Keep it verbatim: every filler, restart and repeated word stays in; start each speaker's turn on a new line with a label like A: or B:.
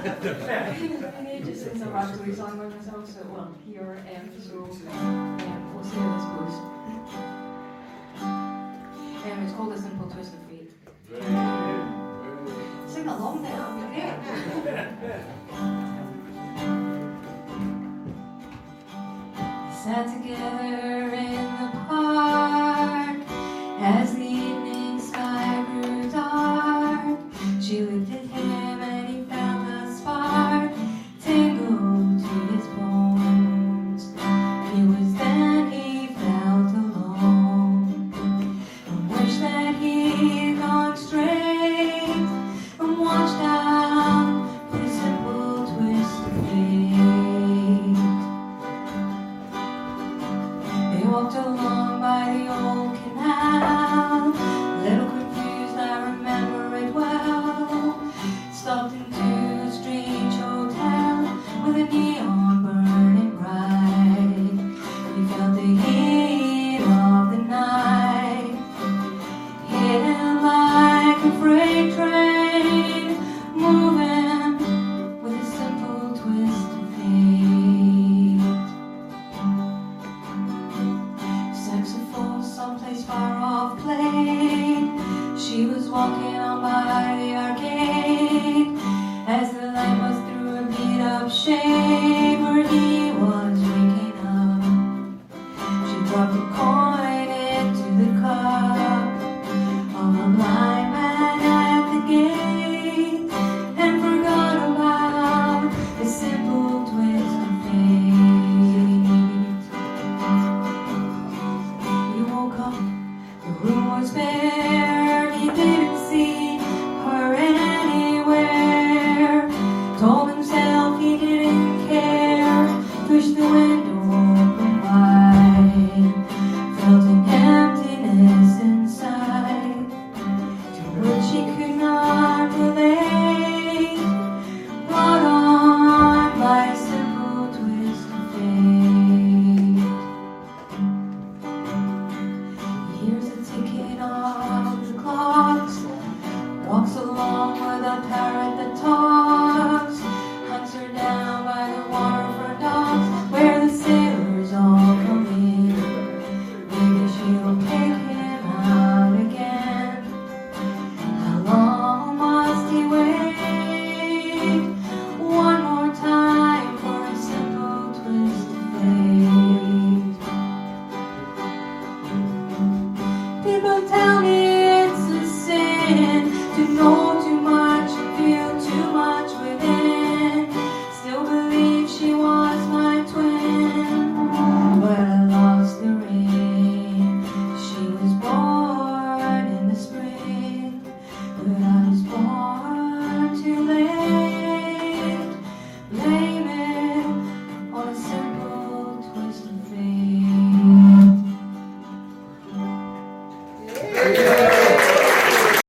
A: been ages since I've actually sung by myself, so well, here, um, so um, we'll see how this goes. Um, it's called A Simple Twist of Fate. Sing along then, that'll be great. Sat together in the park as the evening sky grew dark. She looked at him and he felt a spark tingle to his bones. It was then he felt alone and wished that he'd gone straight and watched out for a simple twist of fate. They walked along by the old canal, a little confused, I remember it well. Stopped into a strange hotel with a neon burning bright. We felt the heat of the night, hidden like a freight train, moving with a simple twist of fate. Saxophone someplace far off played. She was walking on by the arcade as the light was through a beat up shade where he was waking up. She dropped a coin into the cup of a blind man at the gate and forgot about the simple twist of fate. He woke up, the room was bare, he didn't see her anywhere. Told himself he didn't care, pushed the window open wide, felt an emptiness inside to which he could not relate, brought on by a simple twist of fate. He hears the ticking of the clocks, walks along with a parrot that talks, hunts her down by the waterfront docks where the sailors all come in. Maybe she'll take him out again. How long must he wait